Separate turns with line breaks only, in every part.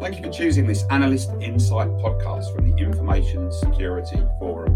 Thank you for choosing this Analyst Insight podcast from the Information Security Forum.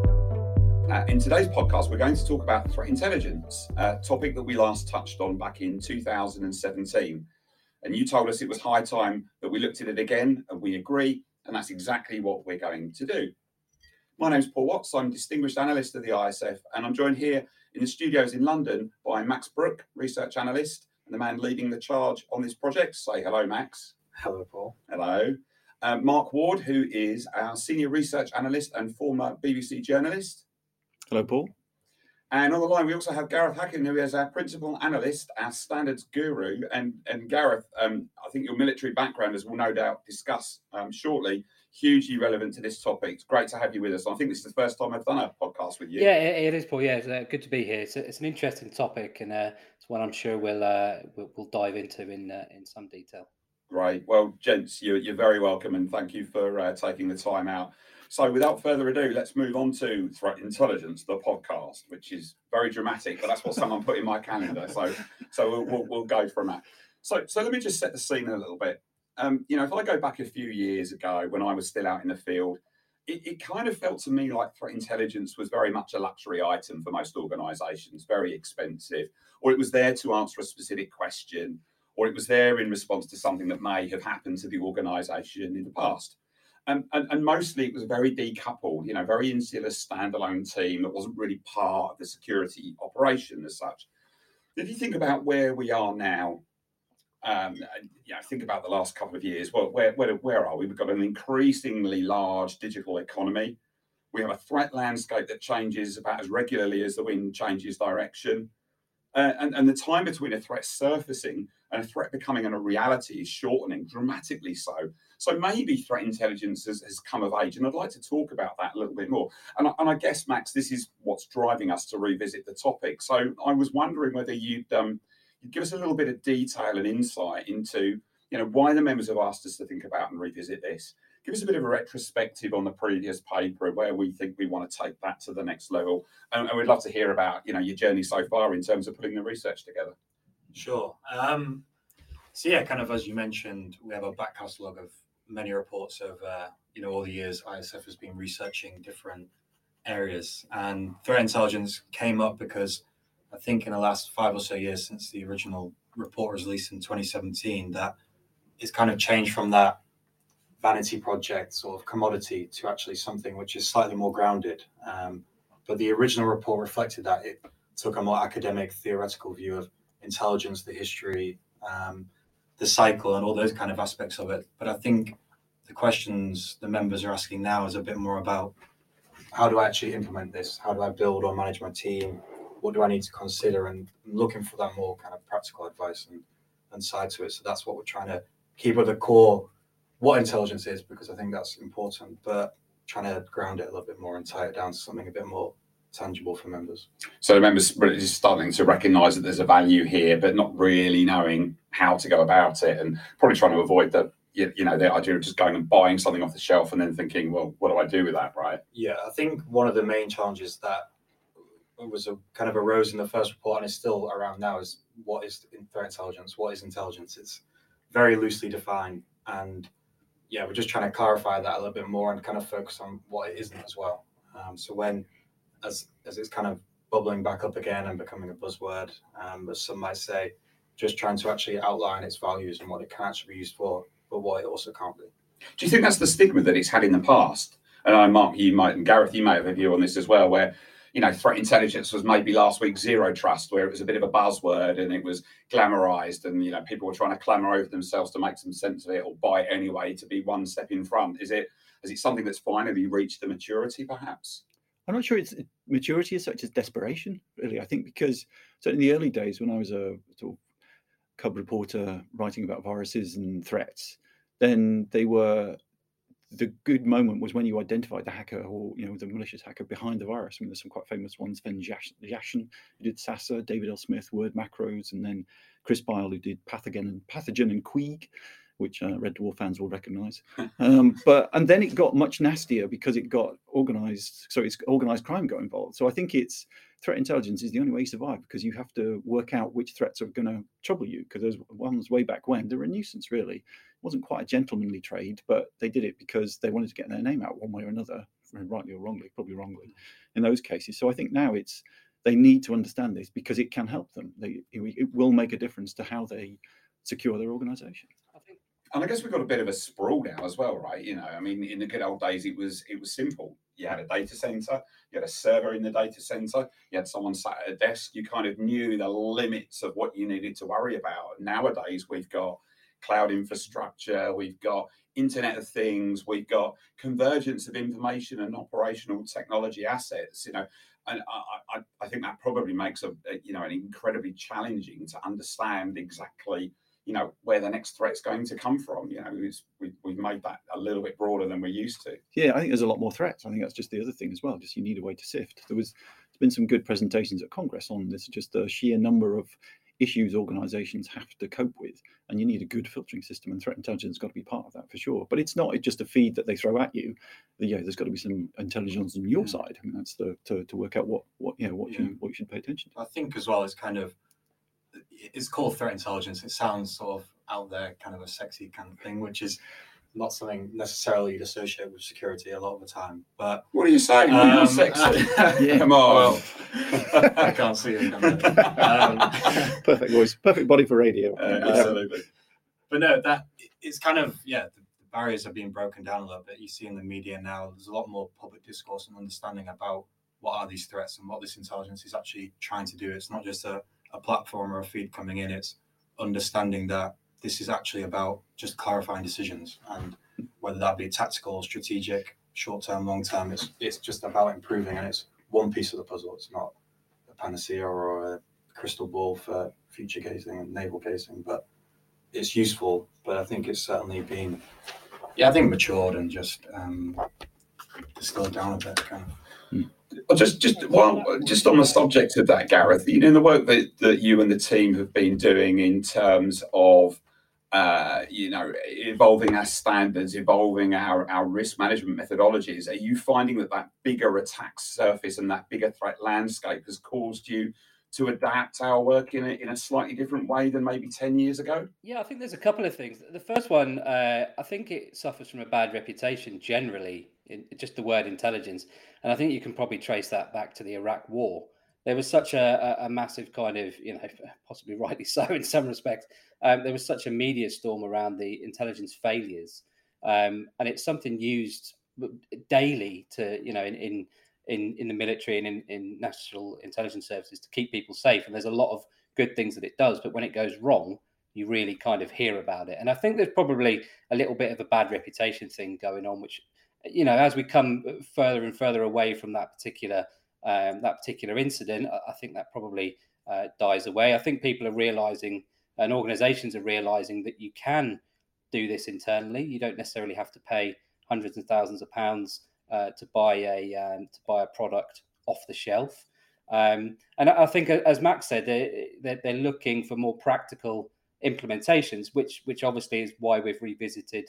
In today's podcast, we're going to talk about threat intelligence, a topic that we last touched on back in 2017. And you told us it was high time that we looked at it again, and we agree, and that's exactly what we're going to do. My name's Paul Watts, I'm Distinguished Analyst of the ISF, and I'm joined here in the studios in London by Max Brook, Research Analyst, and the man leading the charge on this project. Say hello, Max.
Hello, Paul.
Hello. Mark Ward, who is our Senior Research Analyst and former BBC journalist.
Hello, Paul.
And on the line, we also have Gareth Hacken, who is our Principal Analyst, our Standards Guru. And Gareth, I think your military background, as we'll no doubt discuss shortly, hugely relevant to this topic. It's great to have you with us. I think this is the first time I've done a podcast with you.
Yeah, it is, Paul. Yeah, it's good to be here. It's an interesting topic, and it's one I'm sure we'll dive into in some detail.
Great. Well, gents, you're very welcome, and thank you for taking the time out. So without further ado, let's move on to Threat Intelligence, the podcast, which is very dramatic, but that's what someone put in my calendar. So we'll go from that. So let me just set the scene a little bit. If I go back a few years ago when I was still out in the field, it kind of felt to me like threat intelligence was very much a luxury item for most organisations, very expensive, or it was there to answer a specific question, or it was there in response to something that may have happened to the organisation in the past. And mostly it was very decoupled, very insular standalone team that wasn't really part of the security operation as such. If you think about where we are now, think about the last couple of years, well, where are we? We've got an increasingly large digital economy. We have a threat landscape that changes about as regularly as the wind changes direction. And the time between a threat surfacing and a threat becoming a reality is shortening dramatically so. So maybe threat intelligence has come of age, and I'd like to talk about that a little bit more. And I guess, Max, this is what's driving us to revisit the topic. So I was wondering whether you'd give us a little bit of detail and insight into, why the members have asked us to think about and revisit this. Give us a bit of a retrospective on the previous paper and where we think we want to take that to the next level. And we'd love to hear about, your journey so far in terms of putting the research together.
Sure. Kind of as you mentioned, we have a back catalogue of many reports over, all the years ISF has been researching different areas. And threat intelligence came up because I think in the last 5 or so years since the original report was released in 2017, that it's kind of changed from that vanity project sort of commodity to actually something which is slightly more grounded. But the original report reflected that. It took a more academic, theoretical view of intelligence, the history, the cycle, and all those kind of aspects of it. But I think the questions the members are asking now is a bit more about how do I actually implement this? How do I build or manage my team? What do I need to consider? And looking for that more kind of practical advice and side to it. So that's what we're trying to keep at the core, what intelligence is, because I think that's important, but trying to ground it a little bit more and tie it down to something a bit more tangible for members.
So the members are just starting to recognise that there's a value here, but not really knowing how to go about it, and probably trying to avoid the idea of just going and buying something off the shelf and then thinking, well, what do I do with that, right?
Yeah, I think one of the main challenges that was kind of arose in the first report and is still around now is what is threat intelligence? What is intelligence? It's very loosely defined, and we're just trying to clarify that a little bit more and kind of focus on what it isn't as well. So when, as it's kind of bubbling back up again and becoming a buzzword, as some might say, just trying to actually outline its values and what it can actually be used for, but what it also can't be.
Do you think that's the stigma that it's had in the past? And I, Mark, and Gareth, you may have a view on this as well, where threat intelligence was maybe last week zero trust, where it was a bit of a buzzword and it was glamorized, and people were trying to clamor over themselves to make some sense of it or buy it anyway to be one step in front. Is it something that's finally reached the maturity, perhaps?
I'm not sure it's maturity as such as desperation, really. I think because certainly in the early days when I was a sort of cub reporter writing about viruses and threats, then the good moment was when you identified the hacker or, the malicious hacker behind the virus. I mean, there's some quite famous ones. Sven Jashin, who did Sasa, David L. Smith, Word Macros, and then Chris Bile, who did Pathogen and Queeg, which Red Dwarf fans will recognise. And then it got much nastier because it got organised. So it's organised crime got involved. So I think threat intelligence is the only way you survive, because you have to work out which threats are going to trouble you, because there's ones way back when they're a nuisance, really. wasn't quite a gentlemanly trade, but they did it because they wanted to get their name out one way or another, rightly or wrongly, probably wrongly, in those cases. So I think now they need to understand this because it can help them. It will make a difference to how they secure their organisation.
And I guess we've got a bit of a sprawl now as well, right? I mean, in the good old days, it was simple. You had a data center, you had a server in the data center, you had someone sat at a desk. You kind of knew the limits of what you needed to worry about. Nowadays, we've got cloud infrastructure, we've got Internet of Things, we've got convergence of information and operational technology assets. And I think that probably makes an incredibly challenging to understand exactly where the next threat's going to come from. We've made that a little bit broader than we're used to.
Yeah, I think there's a lot more threats. I think that's just the other thing as well. Just you need a way to sift. There's been some good presentations at Congress on this, just the sheer number of issues organizations have to cope with, and you need a good filtering system, and threat intelligence has got to be part of that for sure. But it's not just a feed that they throw at you. There's got to be some intelligence on your side. I mean, that's to work out what you should pay attention to.
I think as well, it's called threat intelligence. It sounds sort of out there, kind of a sexy kind of thing, which is not something necessarily you'd associate with security a lot of the time. But
what are you saying? You're sexy.
Yeah,
come on.
Well, I can't see it.
Perfect voice, perfect body for radio.
Absolutely.
But no, that it's kind of the barriers are being broken down a little bit. You see in the media now, there's a lot more public discourse and understanding about what are these threats and what this intelligence is actually trying to do. It's not just a platform or a feed coming in. It's understanding that this is actually about just clarifying decisions, and whether that be tactical, strategic, short-term, long-term, it's just about improving, and it's one piece of the puzzle. It's not a panacea or a crystal ball for future gazing and naval gazing, but it's useful. But I think it's certainly been, matured and just distilled down a bit, kind of.
Just on the subject of that, Gareth, in the work that you and the team have been doing in terms of evolving our standards, evolving our risk management methodologies, are you finding that bigger attack surface and that bigger threat landscape has caused you to adapt our work in a slightly different way than maybe 10 years ago?
Yeah, I think there's a couple of things. The first one, I think it suffers from a bad reputation generally, in just the word intelligence. And I think you can probably trace that back to the Iraq War. There was such a massive kind of, possibly rightly so in some respects, there was such a media storm around the intelligence failures. And it's something used daily to, in the military and in national intelligence services to keep people safe. And there's a lot of good things that it does. But when it goes wrong, you really kind of hear about it. And I think there's probably a little bit of a bad reputation thing going on, which, as we come further and further away from that particular incident, I think that probably dies away. I think people are realizing, and organizations are realizing, that you can do this internally. You don't necessarily have to pay hundreds of thousands of pounds to buy a product off the shelf. And I think, as Max said, they're looking for more practical implementations, which obviously is why we've revisited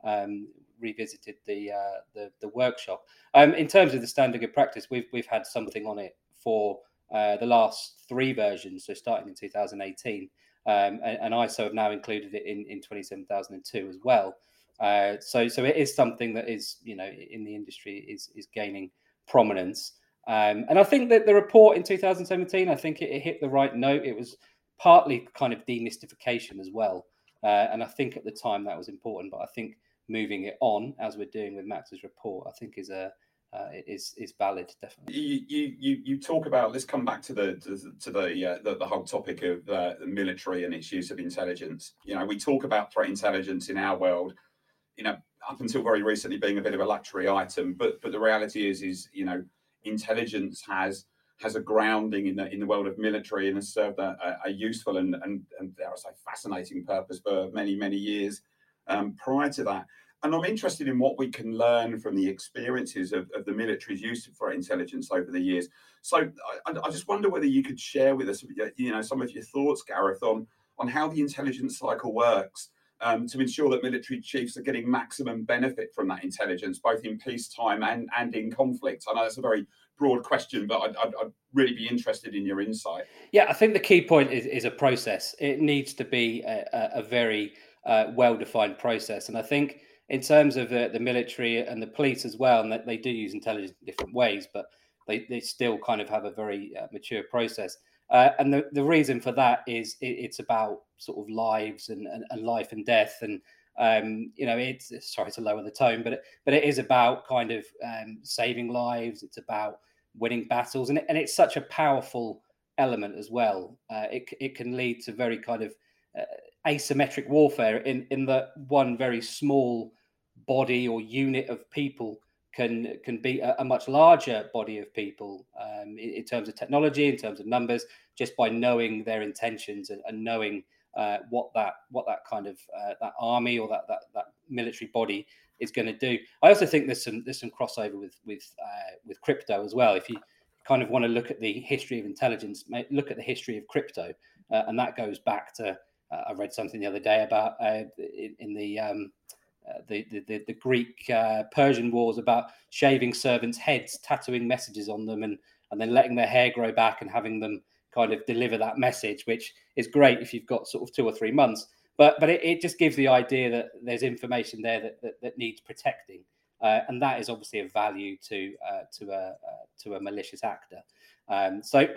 the workshop. In terms of the standard of practice, we've had something on it for the last 3 versions, so starting in 2018, and ISO have now included it in 27002 as well. So it is something that is, in the industry is gaining prominence. And I think that the report in 2017, I think it hit the right note. It was partly kind of demystification as well. And I think at the time that was important, but I think moving it on, as we're doing with Max's report, I think is valid, definitely.
You talk about, let's come back to the whole topic of the military and its use of intelligence. We talk about threat intelligence in our world, up until very recently being a bit of a luxury item, but the reality is intelligence has a grounding in the world of military and has served a useful and dare I say fascinating purpose for many years prior to that. And I'm interested in what we can learn from the experiences of the military's use of threat intelligence over the years. So I just wonder whether you could share with us, some of your thoughts, Gareth, on how the intelligence cycle works to ensure that military chiefs are getting maximum benefit from that intelligence, both in peacetime and in conflict. I know that's a very broad question, but I'd really be interested in your insight.
Yeah, I think the key point is a process. It needs to be a very well-defined process. And I think in terms of the military and the police as well, and that they do use intelligence in different ways, but they still kind of have a very mature process. And the reason for that is it's about sort of lives and life and death. And it's, sorry to lower the tone, but it is about kind of saving lives. It's about winning battles, and it's such a powerful element as well. It can lead to very kind of asymmetric warfare in that one very small body or unit of people can beat a much larger body of people in terms of technology, in terms of numbers, just by knowing their intentions and knowing what that kind of that army or that military body is going to do. I also think there's some crossover with crypto as well. If you kind of want to look at the history of intelligence, look at the history of crypto, and that goes back to I read something the other day about in the Greek Persian wars about shaving servants' heads, tattooing messages on them, and then letting their hair grow back and having them kind of deliver that message, which is great if you've got sort of 2 or 3 months. But it just gives the idea that there's information there that needs protecting, and that is obviously of value to a malicious actor. So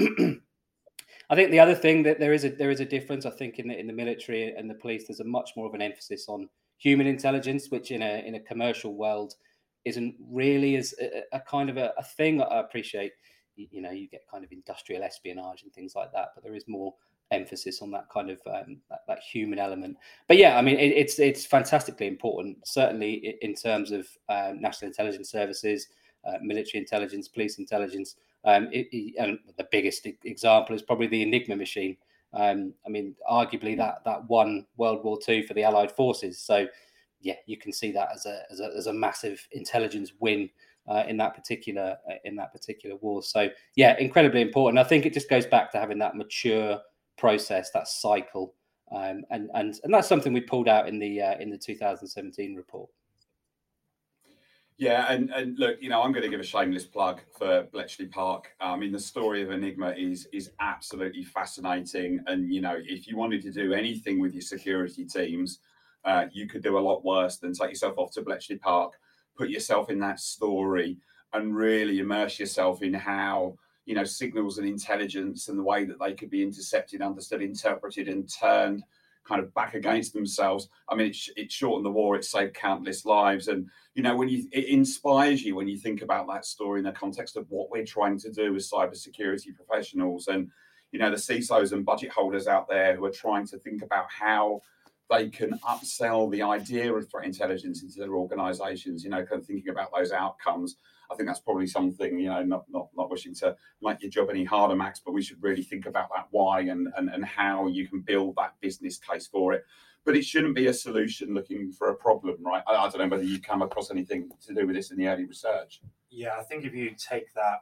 I think the other thing that there is a difference. I think in the military and the police, there's a much more of an emphasis on human intelligence, which in a commercial world isn't really as a kind of a thing. I appreciate, you get kind of industrial espionage and things like that, but there is more emphasis on that kind of that human element. But yeah, I mean, it's fantastically important, certainly in terms of national intelligence services, military intelligence, police intelligence. And the biggest example is probably the Enigma machine. I mean, arguably that won World War II for the Allied forces. So, yeah, you can see that as a massive intelligence win in that particular war. So, yeah, incredibly important. I think it just goes back to having that mature process, that cycle, and that's something we pulled out in the 2017 report.
Yeah, and look, I'm going to give a shameless plug for Bletchley Park. I mean, the story of Enigma is absolutely fascinating. And, if you wanted to do anything with your security teams, you could do a lot worse than take yourself off to Bletchley Park, put yourself in that story and really immerse yourself in how, signals and intelligence and the way that they could be intercepted, understood, interpreted and turned kind of back against themselves. I mean, it shortened the war, it saved countless lives. And, it inspires you when you think about that story in the context of what we're trying to do as cybersecurity professionals. And, the CISOs and budget holders out there who are trying to think about how they can upsell the idea of threat intelligence into their organizations, kind of thinking about those outcomes. I think that's probably something, not wishing to make your job any harder, Max, but we should really think about that why and how you can build that business case for it. But it shouldn't be a solution looking for a problem, right? I don't know whether you come across anything to do with this in the early research.
Yeah, I think if you take that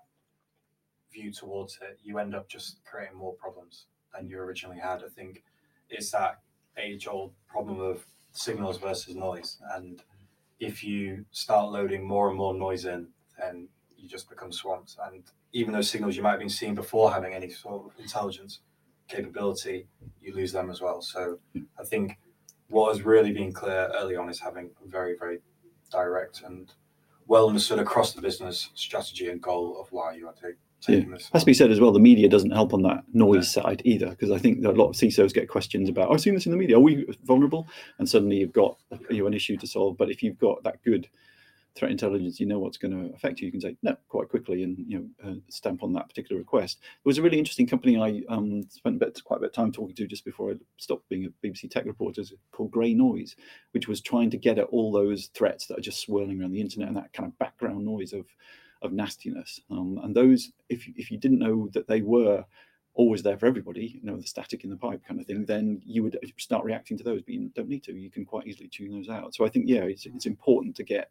view towards it, you end up just creating more problems than you originally had. I think it's that age-old problem of signals versus noise. And if you start loading more and more noise in, then you just become swamped. And even those signals you might have been seeing before having any sort of intelligence capability, you lose them as well. So I think what has really been clear early on is having a very, very direct and well understood across the business strategy and goal of why you are taking this.
Has to be said as well, the media doesn't help on that noise side either, because I think that a lot of CISOs get questions about, I've seen this in the media, are we vulnerable? And suddenly you've got an issue to solve. But if you've got that good threat intelligence, what's going to affect you can say no quite quickly and stamp on that particular request. There was a really interesting company I spent quite a bit of time talking to just before I stopped being a BBC tech reporter, called Grey Noise, which was trying to get at all those threats that are just swirling around the internet and that kind of background noise of nastiness. And those, if you didn't know that they were always there for everybody, the static in the pipe kind of thing, then you would start reacting to those, but you don't need to. You can quite easily tune those out. So I think, it's important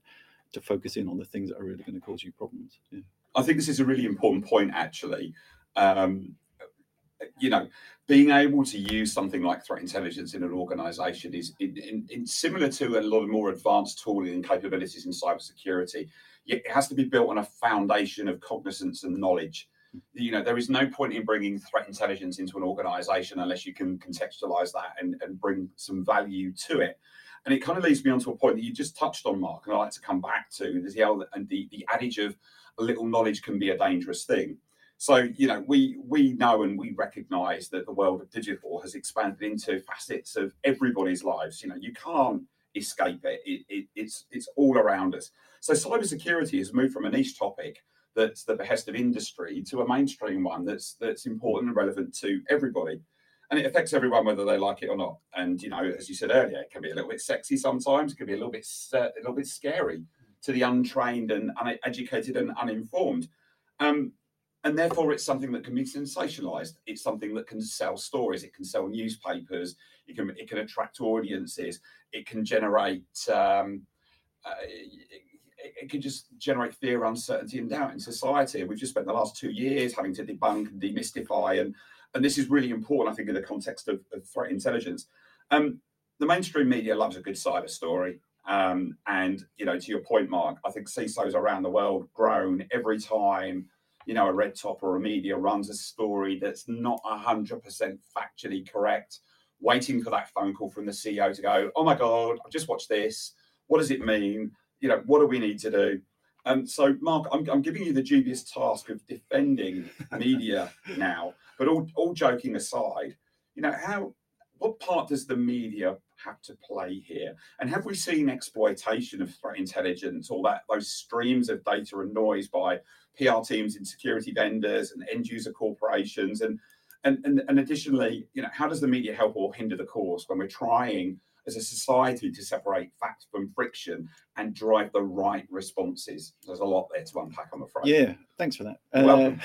to focus in on the things that are really going to cause you problems. Yeah.
I think this is a really important point, actually. Being able to use something like threat intelligence in an organization is similar to a lot of more advanced tooling and capabilities in cybersecurity. It has to be built on a foundation of cognizance and knowledge. There is no point in bringing threat intelligence into an organization unless you can contextualize that and bring some value to it. And it kind of leads me on to a point that you just touched on, Mark, and I like to come back to the adage of a little knowledge can be a dangerous thing. So, we know and we recognize that the world of digital has expanded into facets of everybody's lives. You can't escape it. It's all around us. So cybersecurity has moved from a niche topic that's the behest of industry to a mainstream one that's important and relevant to everybody. And it affects everyone whether they like it or not. And, as you said earlier, it can be a little bit sexy sometimes. It can be a little bit scary to the untrained and uneducated and uninformed. And therefore, it's something that can be sensationalized. It's something that can sell stories. It can sell newspapers. It can attract audiences. It can generate. It can just generate fear, uncertainty, and doubt in society. We've just spent the last 2 years having to debunk and demystify, and this is really important, I think, in the context of threat intelligence. The mainstream media loves a good cyber story. And, to your point, Mark, I think CISOs around the world groan every time, a red top or a media runs a story that's not 100% factually correct, waiting for that phone call from the CEO to go, oh my God, I've just watched this. What does it mean? What do we need to do? So, Mark, I'm giving you the dubious task of defending media now, but all joking aside, what part does the media have to play here? And have we seen exploitation of threat intelligence, or those streams of data and noise by PR teams and security vendors and end user corporations? And additionally, how does the media help or hinder the cause when we're trying as a society to separate fact from friction and drive the right responses? There's a lot there to unpack, I'm afraid.
Yeah, thanks for that.
Welcome.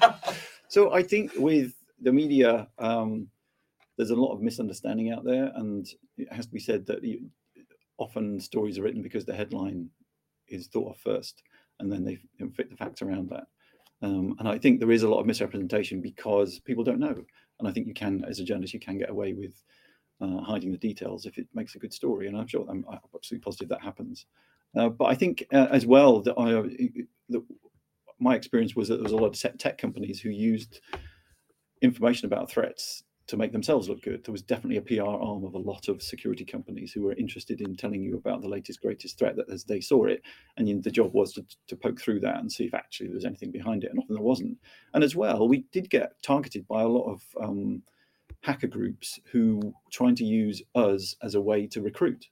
So I think with the media, there's a lot of misunderstanding out there, and it has to be said that often stories are written because the headline is thought of first, and then they fit the facts around that. And I think there is a lot of misrepresentation because people don't know. And I think you can, as a journalist, you can get away with hiding the details if it makes a good story. And I'm absolutely positive that happens. But I think as well that my experience was that there was a lot of tech companies who used information about threats to make themselves look good. There was definitely a PR arm of a lot of security companies who were interested in telling you about the latest, greatest threat that as they saw it. And the job was to poke through that and see if actually there was anything behind it. And often there wasn't. And as well, we did get targeted by a lot of hacker groups who were trying to use us as a way to recruit.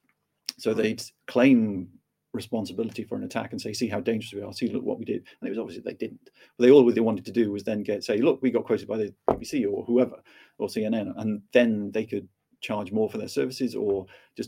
So they'd claim responsibility for an attack and say, see how dangerous we are, see look what we did. And it was obviously they didn't. But all they wanted to do was then say, look, we got quoted by the BBC or whoever, or CNN, and then they could charge more for their services or just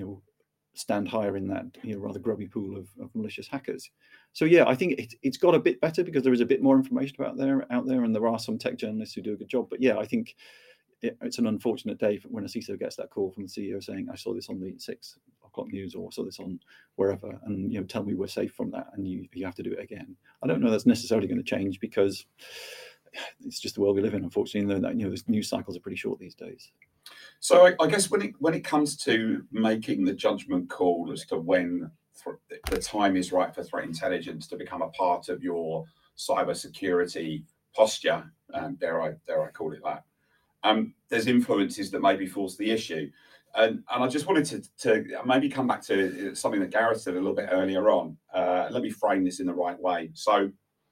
stand higher in that rather grubby pool of malicious hackers. So yeah, I think it's got a bit better because there is a bit more information out there, and there are some tech journalists who do a good job. But yeah, I think it's an unfortunate day when a CISO gets that call from the CEO saying, I saw this on the 6 o'clock news, or saw this on wherever, and tell me we're safe from that, and you have to do it again. I don't know that's necessarily going to change because it's just the world we live in, unfortunately, and the news cycles are pretty short these days.
So I guess when it comes to making the judgment call as to when the time is right for threat intelligence to become a part of your cybersecurity posture, dare I call it that, there's influences that maybe force the issue. And I just wanted to maybe come back to something that Gareth said a little bit earlier on. Let me frame this in the right way. So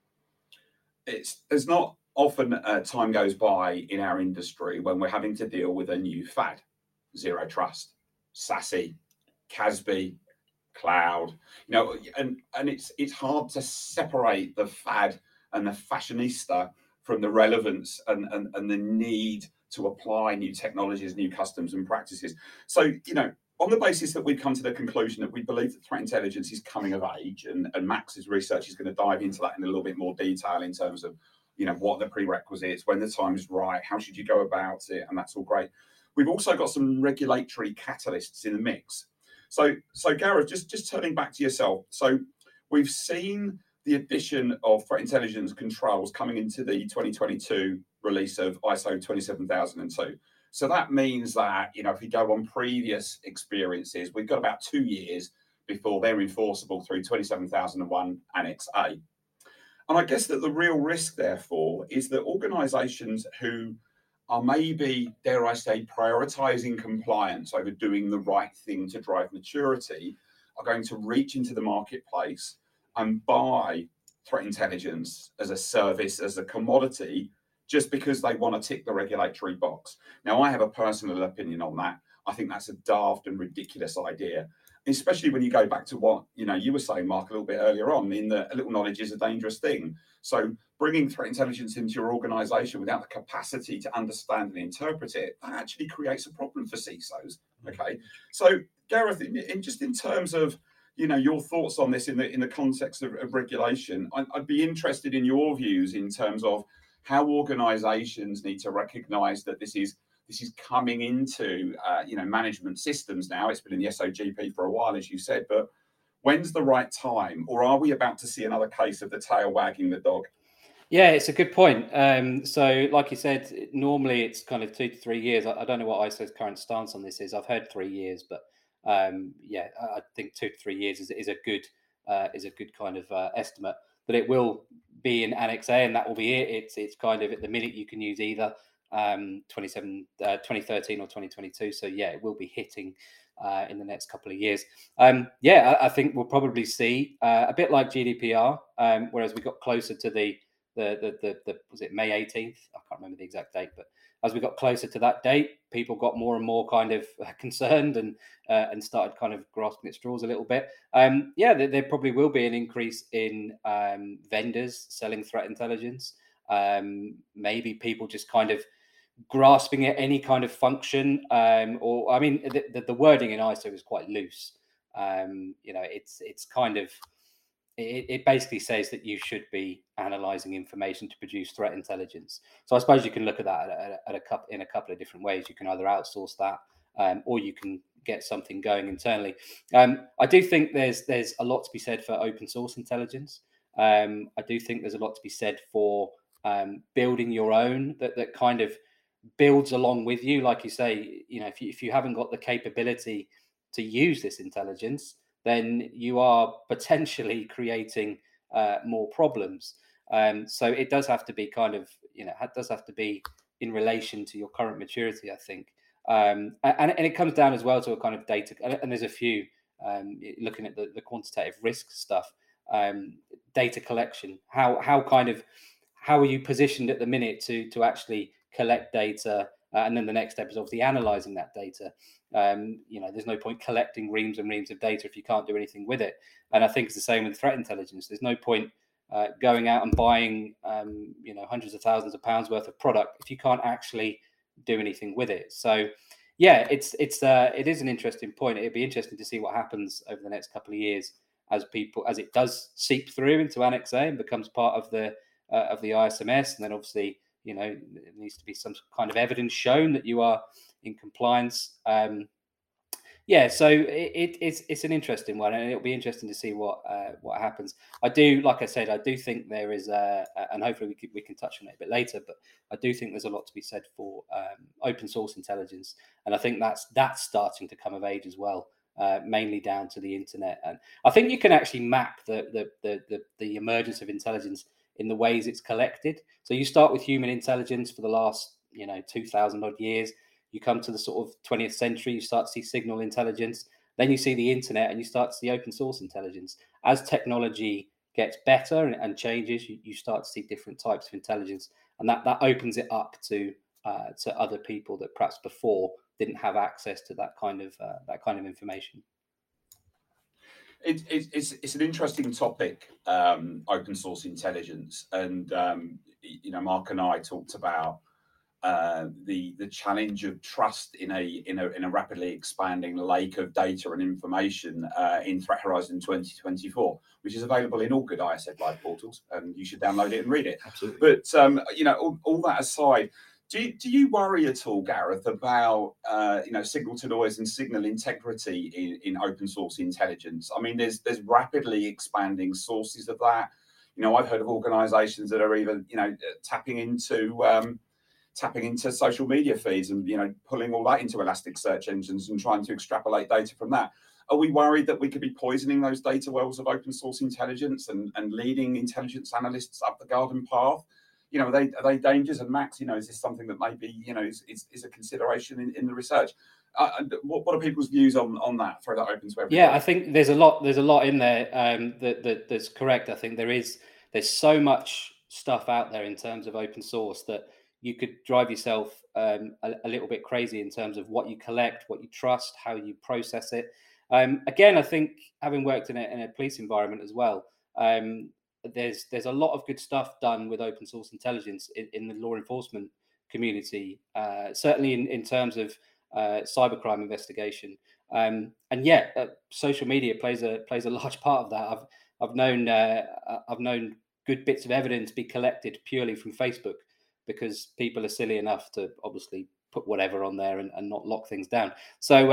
there's not often time goes by in our industry when we're having to deal with a new fad, zero trust, SASE, CASB, cloud, and it's hard to separate the fad and the fashionista from the relevance and the need to apply new technologies, new customs and practices. So, on the basis that we've come to the conclusion that we believe that threat intelligence is coming of age, and Max's research is going to dive into that in a little bit more detail in terms of, what are the prerequisites, when the time is right, how should you go about it, and that's all great. We've also got some regulatory catalysts in the mix. So Gareth, just turning back to yourself. So we've seen the addition of threat intelligence controls coming into the 2022 release of ISO 27002. So that means that, if we go on previous experiences, we've got about 2 years before they're enforceable through 27001 Annex A. And I guess that the real risk, therefore, is that organisations who are maybe, dare I say, prioritising compliance over doing the right thing to drive maturity are going to reach into the marketplace and buy threat intelligence as a service, as a commodity, just because they want to tick the regulatory box. Now, I have a personal opinion on that. I think that's a daft and ridiculous idea, especially when you go back to what you were saying, Mark, a little bit earlier on, in that a little knowledge is a dangerous thing. So bringing threat intelligence into your organisation without the capacity to understand and interpret it, that actually creates a problem for CISOs. Okay, so Gareth, in terms of your thoughts on this in the context of regulation, I'd be interested in your views in terms of how organisations need to recognise that this is coming into management systems now. It's been in the SOGP for a while, as you said, but when's the right time, or are we about to see another case of the tail wagging the dog?
Yeah, it's a good point. So, like you said, normally it's kind of 2 to 3 years. I don't know what ISO's current stance on this is. I've heard 3 years, but I think 2 to 3 years is a good kind of estimate. But it will be in Annex A, and that will be it. It's kind of at the minute you can use either 2013 or 2022. So yeah, it will be hitting in the next couple of years. I think we'll probably see a bit like GDPR, whereas we got closer to the was it May 18th? I can't remember the exact date, but as we got closer to that date, people got more and more kind of concerned and started kind of grasping at straws a little bit. There probably will be an increase in vendors selling threat intelligence. Maybe people just kind of grasping at any kind of function, the wording in ISO is quite loose. It's kind of it basically says that you should be analyzing information to produce threat intelligence. So I suppose you can look at that in a couple of different ways. You can either outsource that, or you can get something going internally. I do think there's a lot to be said for open source intelligence. I do think there's a lot to be said for building your own that kind of builds along with you. Like you say, if you haven't got the capability to use this intelligence, then you are potentially creating more problems. So it does have to be kind of, it does have to be in relation to your current maturity, I think. And it comes down as well to a kind of data, and there's a few, looking at the quantitative risk stuff, data collection, how are you positioned at the minute to actually collect data, and then the next step is obviously analyzing that data. There's no point collecting reams and reams of data if you can't do anything with it. And I think it's the same with threat intelligence. There's no point going out and buying hundreds of thousands of pounds worth of product if you can't actually do anything with it. So yeah, it is an interesting point. It'd be interesting to see what happens over the next couple of years as it does seep through into Annex A and becomes part of the ISMS, and then obviously there needs to be some kind of evidence shown that you are in compliance. So it's an interesting one, and it'll be interesting to see what happens. I do think there is and hopefully we can touch on it a bit later, but I do think there's a lot to be said for open source intelligence, and I think that's starting to come of age as well, mainly down to the internet. And I think you can actually map the emergence of intelligence in the ways it's collected. So you start with human intelligence for the last 2,000 odd years. You come to the sort of 20th century, you start to see signal intelligence. Then you see the internet and you start to see open source intelligence. As technology gets better and changes, you start to see different types of intelligence. And that opens it up to other people that perhaps before didn't have access to that kind of information.
It's an interesting topic, open source intelligence, and Mark and I talked about the challenge of trust in a rapidly expanding lake of data and information in Threat Horizon 2024, which is available in all good ISF Live portals, and you should download it and read it.
Absolutely.
But all that aside, do you worry at all, Gareth, about signal to noise and signal integrity in open source intelligence? I mean, there's rapidly expanding sources of that. I've heard of organisations that are even tapping into social media feeds and pulling all that into Elastic search engines and trying to extrapolate data from that. Are we worried that we could be poisoning those data wells of open source intelligence and leading intelligence analysts up the garden path? Are they dangers? And Max, is this something that maybe, is a consideration in the research? What are people's views on that? Throw that open to everybody.
Yeah, I think there's a lot in there that's correct. I think there's so much stuff out there in terms of open source that you could drive yourself a little bit crazy in terms of what you collect, what you trust, how you process it. Again, I think having worked in a police environment as well, there's a lot of good stuff done with open source intelligence in the law enforcement community, certainly in terms of cybercrime investigation. Social media plays a large part of that. I've known good bits of evidence be collected purely from Facebook because people are silly enough to obviously put whatever on there and not lock things down. So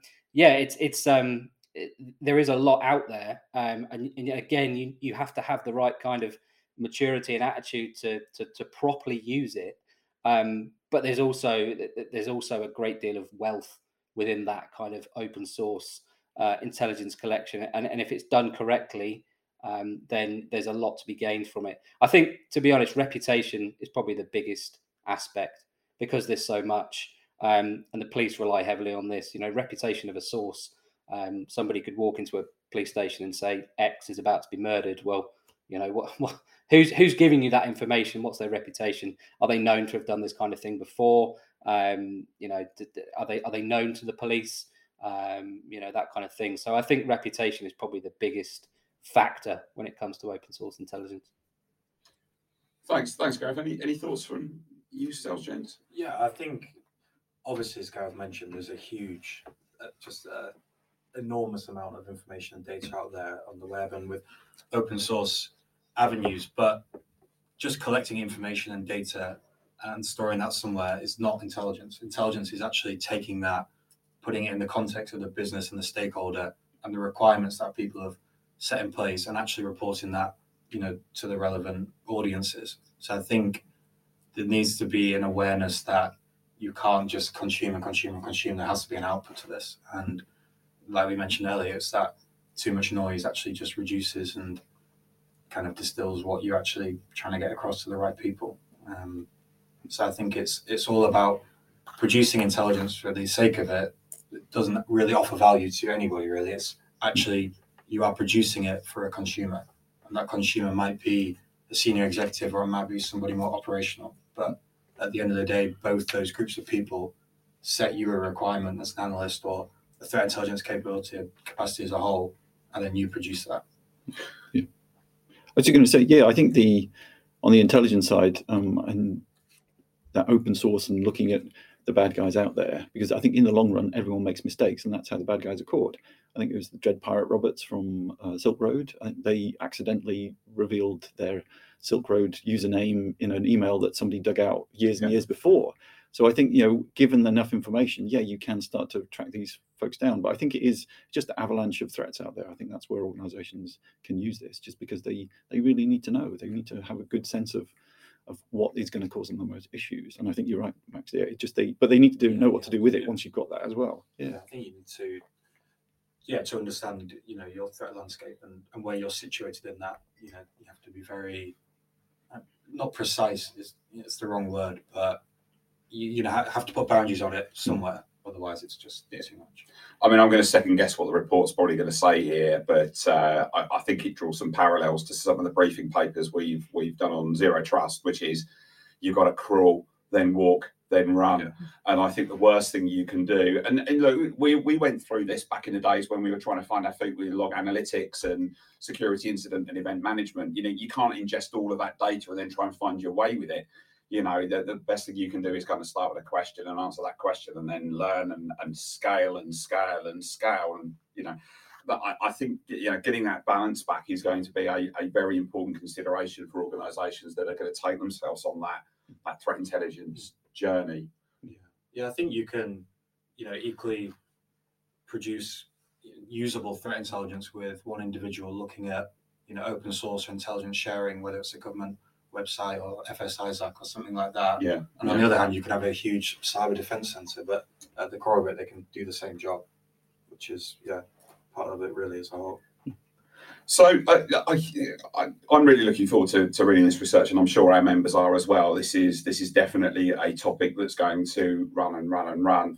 there is a lot out there, and again, you have to have the right kind of maturity and attitude to properly use it. But there's also a great deal of wealth within that kind of open source intelligence collection, and if it's done correctly, then there's a lot to be gained from it. I think, to be honest, reputation is probably the biggest aspect because there's so much, and the police rely heavily on this. Reputation of a source. Somebody could walk into a police station and say X is about to be murdered. Well, what who's giving you that information? What's their reputation? Are they known to have done this kind of thing before? Are they known to the police? That kind of thing. So I think reputation is probably the biggest factor when it comes to open source intelligence.
Thanks, Gareth. Any thoughts from you, Sales Gents?
Yeah, I think obviously, as Gareth mentioned, there's a huge, enormous amount of information and data out there on the web and with open source avenues, but just collecting information and data and storing that somewhere is not intelligence. Intelligence is actually taking that, putting it in the context of the business and the stakeholder and the requirements that people have set in place and actually reporting that, to the relevant audiences. So I think there needs to be an awareness that you can't just consume. There has to be an output to this. And like we mentioned earlier, it's that too much noise actually just reduces and kind of distills what you're actually trying to get across to the right people. So I think it's all about producing intelligence for the sake of it. It doesn't really offer value to anybody, really. It's actually you are producing it for a consumer, and that consumer might be a senior executive or it might be somebody more operational. But at the end of the day, both those groups of people set you a requirement as an analyst or a threat intelligence capacity as a whole, and then you produce that.
Yeah. I was going to say, I think on the intelligence side, and that open source and looking at the bad guys out there, because I think in the long run, everyone makes mistakes, and that's how the bad guys are caught. I think it was the Dread Pirate Roberts from Silk Road. I think they accidentally revealed their Silk Road username in an email that somebody dug out years and years before. So I think, given enough information, you can start to track these folks down. But I think it is just the avalanche of threats out there. I think that's where organizations can use this, just because they really need to know. They need to have a good sense of what is going to cause them the most issues. And I think you're right, Max. But they need to know what to do with it once you've got that as well.
Yeah, I think you need to understand, your threat landscape and where you're situated in that. You have to be very, not precise it's the wrong word, but you have to put boundaries on it somewhere. Otherwise, it's just too much.
I mean, I'm going to second guess what the report's probably going to say here, but I think it draws some parallels to some of the briefing papers we've done on Zero Trust, which is you've got to crawl, then walk, then run. Yeah. And I think the worst thing you can do, and look, we went through this back in the days when we were trying to find our feet with log analytics and security incident and event management. You can't ingest all of that data and then try and find your way with it. The best thing you can do is kind of start with a question and answer that question and then learn and scale. And but I think getting that balance back is going to be a very important consideration for organizations that are going to take themselves on that threat intelligence journey.
I think you can equally produce usable threat intelligence with one individual looking at open source or intelligence sharing, whether it's a government website or FS-ISAC or something like that. And on the other hand, you can have a huge cyber defense center, but at the core of it, they can do the same job, which is part of it really as a whole.
So I'm really looking forward to reading this research, and I'm sure our members are as well. This is definitely a topic that's going to run and run and run,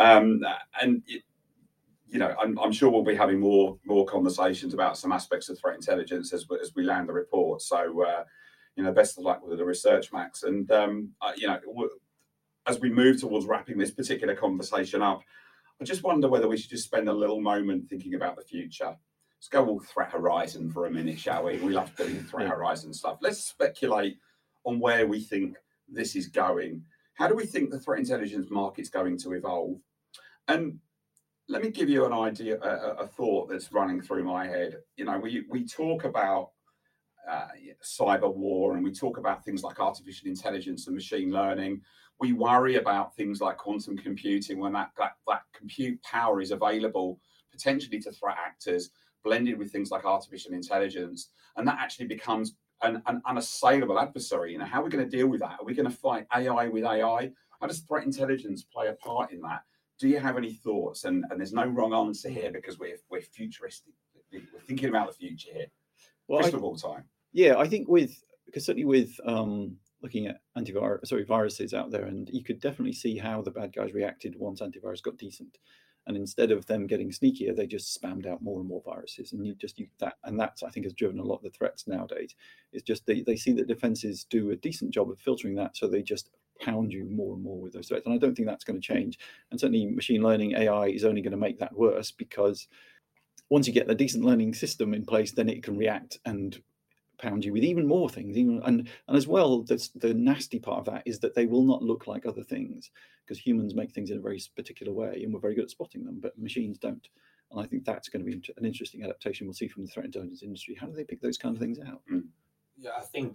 I'm sure we'll be having more conversations about some aspects of threat intelligence as we land the report. So best of luck with the research, Max. And as we move towards wrapping this particular conversation up, I just wonder whether we should just spend a little moment thinking about the future. Let's go all threat horizon for a minute, shall we? We love doing threat horizon stuff. Let's speculate on where we think this is going. How do we think the threat intelligence market's going to evolve? And let me give you an idea, a thought that's running through my head. We talk about cyber war, and we talk about things like artificial intelligence and machine learning. We worry about things like quantum computing when that compute power is available potentially to threat actors, blended with things like artificial intelligence, and that actually becomes an unassailable adversary. How are we going to deal with that? Are we going to fight AI with AI? How does threat intelligence play a part in that? Do you have any thoughts? And there's no wrong answer here, because we're futuristic. We're thinking about the future here. Crystal ball time.
Yeah, I think certainly with looking at viruses out there, and you could definitely see how the bad guys reacted once antivirus got decent. And instead of them getting sneakier, they just spammed out more and more viruses. And that's, I think, has driven a lot of the threats nowadays. It's just they see that defenses do a decent job of filtering that, so they just pound you more and more with those threats. And I don't think that's going to change. And certainly machine learning, AI, is only going to make that worse, because once you get a decent learning system in place, then it can react and pound you with even more things. And as well, the nasty part of that is that they will not look like other things, because humans make things in a very particular way, and we're very good at spotting them, but machines don't. And I think that's going to be an interesting adaptation we'll see from the threat intelligence industry. How do they pick those kind of things out?
Yeah, I think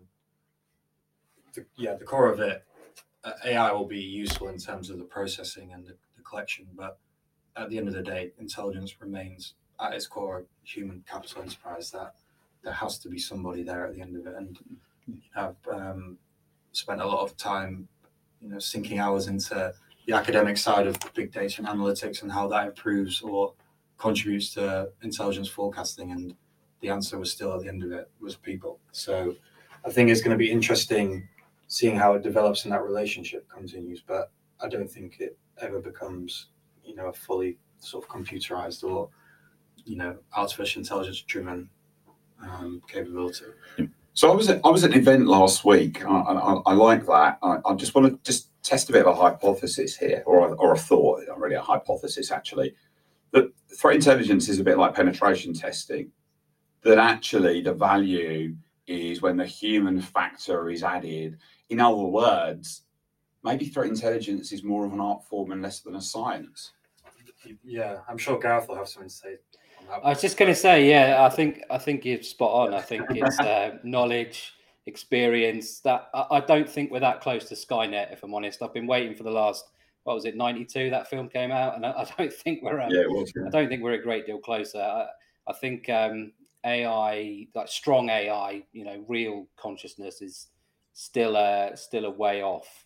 the core of it, AI will be useful in terms of the processing and the collection, but at the end of the day, intelligence remains at its core a human capital enterprise. That there has to be somebody there at the end of it. And I've spent a lot of time, sinking hours into the academic side of big data and analytics and how that improves or contributes to intelligence forecasting. And the answer was still, at the end of it, was people. So I think it's going to be interesting seeing how it develops and that relationship continues. But I don't think it ever becomes, a fully sort of computerized or, artificial intelligence driven capability.
So I was at an event last week. I like that. I just want to test a bit of a hypothesis here, or a thought, not really a hypothesis actually, that threat intelligence is a bit like penetration testing, that actually the value is when the human factor is added. In other words, maybe threat intelligence is more of an art form and less than a science.
Yeah, I'm sure Gareth will have something to say.
I was just going to say, I think you're spot on. I think it's knowledge, experience. That I don't think we're that close to Skynet, if I'm honest. I've been waiting for the last, 92? That film came out, and I don't think we're. I don't think we're a great deal closer. I think AI, like strong AI, real consciousness is still a way off.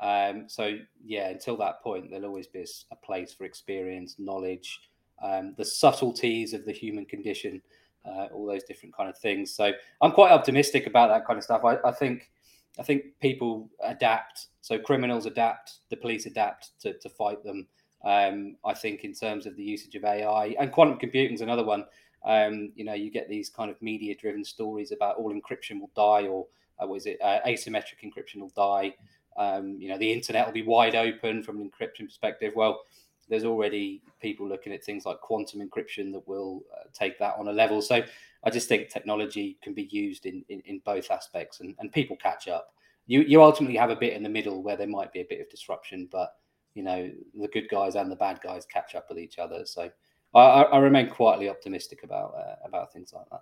Until that point, there'll always be a place for experience, knowledge. The subtleties of the human condition, all those different kind of things. So I'm quite optimistic about that kind of stuff. I think people adapt. So criminals adapt, the police adapt to fight them. I think in terms of the usage of AI, and quantum computing is another one. You get these kind of media-driven stories about all encryption will die, or asymmetric encryption will die. The internet will be wide open from an encryption perspective. Well, there's already people looking at things like quantum encryption that will take that on a level. So I just think technology can be used in both aspects, and people catch up. You ultimately have a bit in the middle where there might be a bit of disruption, but the good guys and the bad guys catch up with each other. So I remain quietly optimistic about things like that.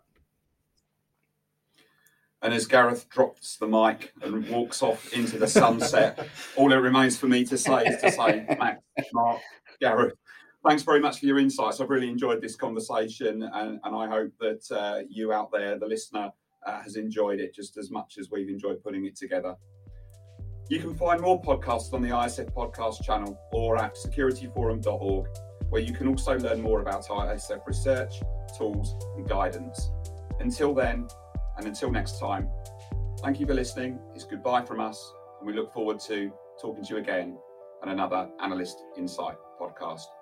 And as Gareth drops the mic and walks off into the sunset, all it remains for me to say is Max, Mark, Gareth, thanks very much for your insights. I've really enjoyed this conversation, and I hope that you out there, the listener, has enjoyed it just as much as we've enjoyed putting it together. You can find more podcasts on the ISF podcast channel or at securityforum.org. where you can also learn more about ISF research, tools and guidance. Until then, and until next time, thank you for listening. It's goodbye from us, and we look forward to talking to you again on another Analyst Insight podcast.